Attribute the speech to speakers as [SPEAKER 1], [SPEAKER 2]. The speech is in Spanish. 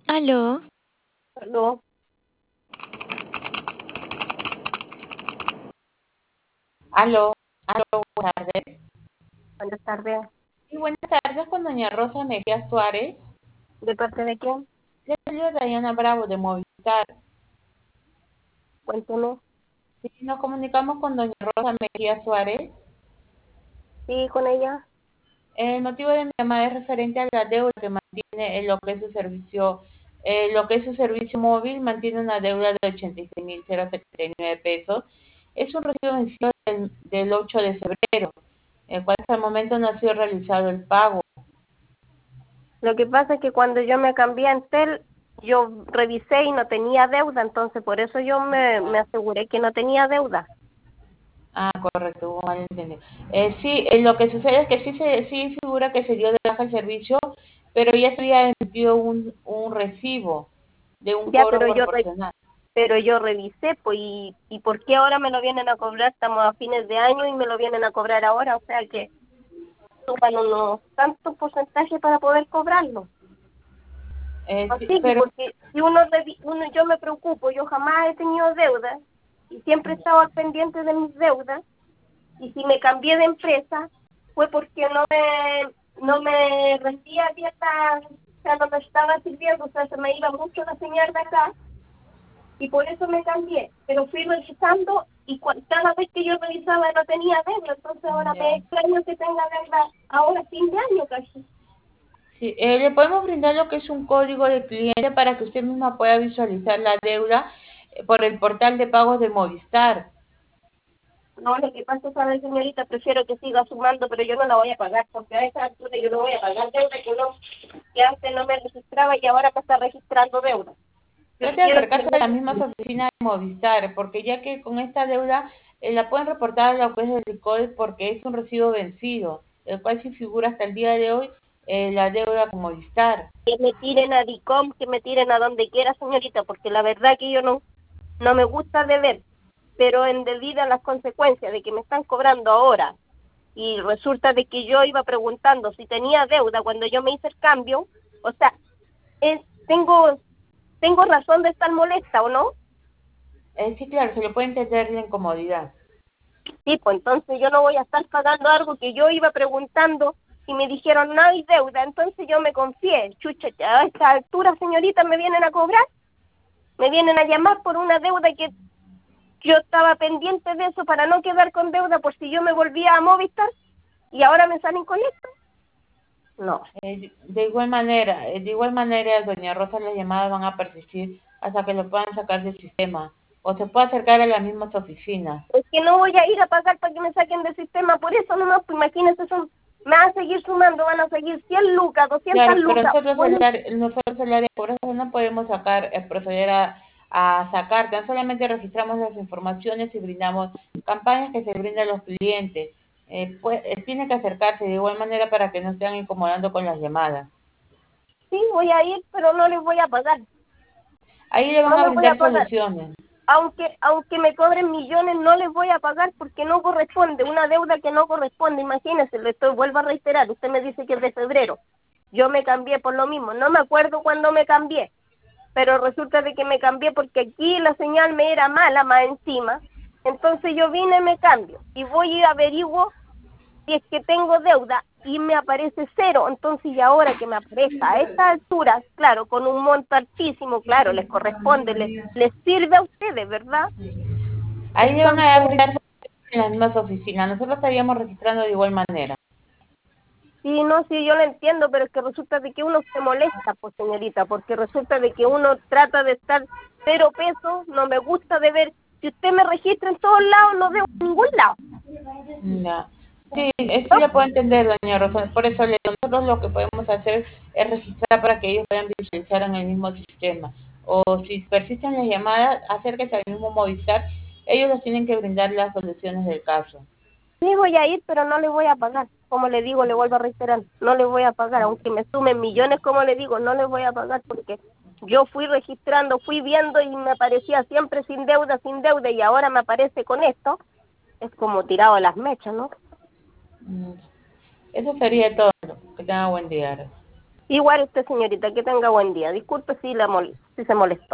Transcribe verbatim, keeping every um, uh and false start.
[SPEAKER 1] Aló,
[SPEAKER 2] Aló,
[SPEAKER 3] Aló, aló, buenas tardes.
[SPEAKER 2] buenas tardes.
[SPEAKER 3] Sí, buenas tardes con doña Rosa Mejía Suárez.
[SPEAKER 2] ¿De parte de quién?
[SPEAKER 3] Le saluda Diana Bravo de Movistar.
[SPEAKER 2] Cuénteme.
[SPEAKER 3] Sí, nos comunicamos con doña Rosa Mejía Suárez.
[SPEAKER 2] Sí, con ella.
[SPEAKER 3] El motivo de mi llamada es referente a la deuda que mantiene en lo que es su servicio, eh, lo que es su servicio móvil, mantiene una deuda de ochenta y seis mil setenta y nueve pesos. Es un recibo vencido del, del ocho de febrero, el cual hasta el momento no ha sido realizado el pago.
[SPEAKER 2] Lo que pasa es que cuando yo me cambié a Entel, yo revisé y no tenía deuda, entonces por eso yo me, me aseguré que no tenía deuda.
[SPEAKER 3] Ah, correcto, hubo malentendido. Eh, sí, eh, lo que sucede es que sí, se, sí figura que se dio de baja el servicio, pero ya se había emitido un, un recibo de un
[SPEAKER 2] Ya,
[SPEAKER 3] cobro
[SPEAKER 2] pero yo re-
[SPEAKER 3] proporcional.
[SPEAKER 2] pero yo revisé, pues, y, y ¿por qué ahora me lo vienen a cobrar? Estamos a fines de año y me lo vienen a cobrar ahora, o sea que suban unos tantos porcentajes para poder cobrarlo.
[SPEAKER 3] Eh, sí,
[SPEAKER 2] Así que
[SPEAKER 3] pero
[SPEAKER 2] porque si uno, revi- uno, yo me preocupo, yo jamás he tenido deuda y siempre he estado al pendiente de mis deudas. Y si me cambié de empresa fue porque no me no me rendía bien la, o sea, no me estaba sirviendo, o sea, se me iba mucho la señal de acá y por eso me cambié. Pero fui revisando y cua- cada vez que yo revisaba no tenía deuda, entonces ahora me
[SPEAKER 3] ya.
[SPEAKER 2] extraño que tenga deuda ahora fin de año casi.
[SPEAKER 3] Sí, eh, le podemos brindar lo que es un código de cliente para que usted misma pueda visualizar la deuda eh, por el portal de pagos de Movistar.
[SPEAKER 2] No, lo que pasa, sabe, señorita, prefiero que siga sumando, pero yo no la voy a pagar, porque a esa altura yo no voy a pagar deuda que no, que antes no me registraba y ahora me está registrando deuda.
[SPEAKER 3] Trate de
[SPEAKER 2] Prefiero
[SPEAKER 3] acercarse a las
[SPEAKER 2] que
[SPEAKER 3] mismas oficinas de Movistar, porque ya que con esta deuda eh, la pueden reportar a la juez del RICODE porque es un recibo vencido, el cual sí figura hasta el día de hoy eh, la deuda con Movistar.
[SPEAKER 2] que me tiren a DICOM, que me tiren a donde quiera, señorita, porque la verdad que yo no, no me gusta deber, pero en debido a las consecuencias de que me están cobrando ahora y resulta de que yo iba preguntando si tenía deuda cuando yo me hice el cambio, o sea, es, tengo, tengo razón de estar molesta, ¿o no?
[SPEAKER 3] Eh, sí, claro, se le puede entender la incomodidad.
[SPEAKER 2] Sí, pues entonces yo no voy a estar pagando algo que yo iba preguntando y me dijeron no hay deuda, entonces yo me confié, chucha, a esta altura, señorita, me vienen a cobrar, me vienen a llamar por una deuda que yo estaba pendiente de eso para no quedar con deuda por si yo me volvía a Movistar y ahora me salen con esto. No.
[SPEAKER 3] Eh, de igual manera, eh, de igual manera, doña Rosa, las llamadas van a persistir hasta que lo puedan sacar del sistema o se puede acercar a las mismas oficinas.
[SPEAKER 2] Es que no voy a ir a pagar para que me saquen del sistema, por eso nomás, pues imagínense, son, me van a seguir sumando, van a seguir cien lucas, doscientas
[SPEAKER 3] Claro, pero
[SPEAKER 2] lucas.
[SPEAKER 3] nosotros el
[SPEAKER 2] Bueno,
[SPEAKER 3] área, nosotros el área de cobranza no podemos sacar, eh, proceder a, a sacar, tan solamente registramos las informaciones y brindamos campañas que se brindan a los clientes. Eh, pues, eh, tiene que acercarse de igual manera para que no estén incomodando con las llamadas.
[SPEAKER 2] sí, voy a ir, pero no les voy a pagar,
[SPEAKER 3] Ahí le van
[SPEAKER 2] no
[SPEAKER 3] a
[SPEAKER 2] les voy a
[SPEAKER 3] brindar
[SPEAKER 2] pagar.
[SPEAKER 3] soluciones.
[SPEAKER 2] Aunque, aunque me cobren millones, no les voy a pagar porque no corresponde, una deuda que no corresponde, imagínense, le estoy, vuelvo a reiterar, usted me dice que es de febrero, yo me cambié por lo mismo, no me acuerdo cuándo me cambié, pero resulta de que me cambié porque aquí la señal me era mala más encima, entonces yo vine y me cambio, y voy y averiguo si es que tengo deuda y me aparece cero, entonces y ahora que me aparezca a esta altura, claro, con un monto altísimo, claro, les corresponde, les, les sirve a ustedes, ¿verdad?
[SPEAKER 3] Ahí le van a
[SPEAKER 2] Entonces,
[SPEAKER 3] brindar soluciones en las mismas oficinas. Nosotros estaríamos registrando de igual manera.
[SPEAKER 2] sí, no, sí, yo lo entiendo, pero es que resulta de que uno se molesta, pues señorita, porque resulta de que uno trata de estar cero pesos, no me gusta de ver, si usted me registra en todos lados, no veo en ningún lado.
[SPEAKER 3] Ya. Sí, eh, sí
[SPEAKER 2] ¿No?
[SPEAKER 3] le puedo entender, doña Rosa. Por eso le- nosotros lo que podemos hacer es registrar para que ellos puedan visualizar en el mismo sistema. O si persisten las llamadas, acérquese al mismo Movistar. Ellos les tienen que brindar las soluciones del caso.
[SPEAKER 2] Sí, voy a ir, pero no le voy a pagar. Como le digo, le vuelvo a reiterar, no le voy a pagar, aunque me sumen millones, como le digo, no le voy a pagar porque yo fui registrando, fui viendo y me aparecía siempre sin deuda, sin deuda, y ahora me aparece con esto. Es como tirado a las mechas, ¿no?
[SPEAKER 3] Mm, Eso sería todo. Que tenga buen día. Gracias.
[SPEAKER 2] Igual usted, señorita, que tenga buen día. Disculpe si, la mol si se molestó.